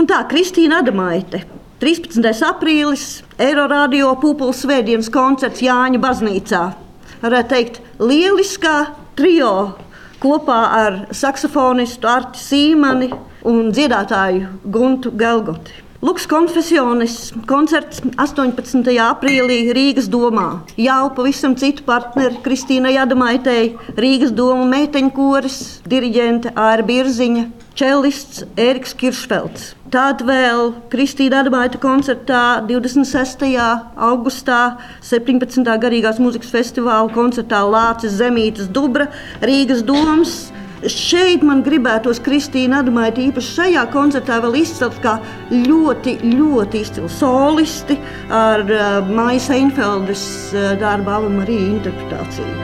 Un tā, Kristīna Adamaite. 13. aprīlis, Eiroradio Pūpoles svētdienas koncerts Jāņa baznīcā. Varētu teikt, lieliskā trio kopā ar saksofonistu Arti Sīmani un dziedātāju Guntu Gelgoti. Lux Confessiones koncerts 18. aprīlī Rīgas domā. Jau pavisam citu partneri Kristīnai Adamaitei, Rīgas doma meiteņkoris, diriģente Āra Birziņa, čelists Ēriks Kiršfelds. Tad vēl Kristīna Adamaita koncertā 26. augustā 17. garīgās mūzikas festivāla koncertā Lācis Zemītes Dubra, Rīgas domas. Šeit man gribētos Kristīna Adamaita īpaši šajā koncertā vēl izcelt kā ļoti, ļoti izcilu solisti ar Maijas Einfeldes darba Ave Marija interpretāciju.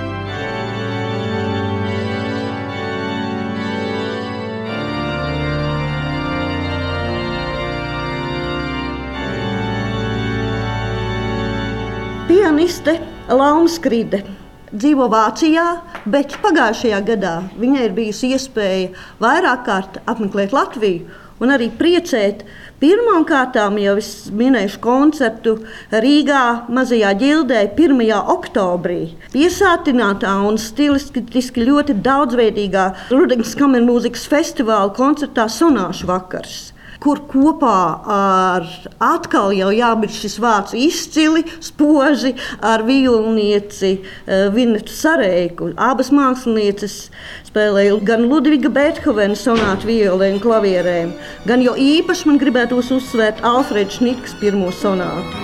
Pianiste Lauma Skride dzīvo Vācijā, bet pagājušajā gadā viņai ir bijusi iespēja vairāk kārt apmeklēt Latviju un arī priecēt. Pirmām kārtām jau es minēšu koncertu Rīgā Mazajā ģildē 1. oktobrī. Piesātinātā un stilistiski ļoti daudzveidīgā Rudeņas kamermūzikas festivāla koncertā Sonāšu vakars, kur kopā ar atkal jau jābūt šis vārds izcili, spoži ar violnieci Vinetu Sareiku. Abas mākslinieces spēlēja gan Ludviga Beethovena sonātu violē un klavierēm, gan jau īpaši man gribētos uzsvērt Alfreda Šnitkas pirmo sonātu.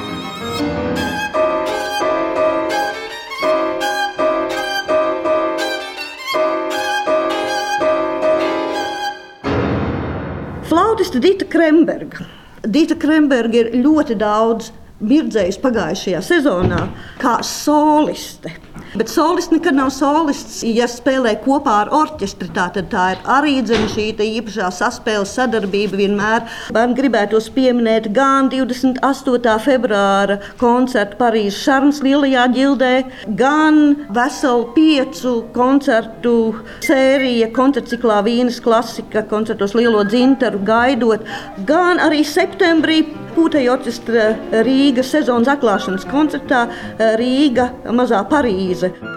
Flautiste Dita Kremberga. Dita Kremberga ir ļoti daudz mirdzējusi pagājušajā sezonā kā soliste. Bet solists nekad nav solists, ja spēlē kopā ar orķestri. Tā ir arī šī īpašā saspēles sadarbība vienmēr. Man gribētos pieminēt gan 28. februāra koncertu Parīzes Šarmas lielajā ģildē, gan veselu 5 koncertu sērija koncertciklā Vīnes klasika, koncertos Lielo dzintaru gaidot, gan arī septembrī Pūtēju orķestra Rīga sezonas atklāšanas koncertā Rīga Mazā Parīze.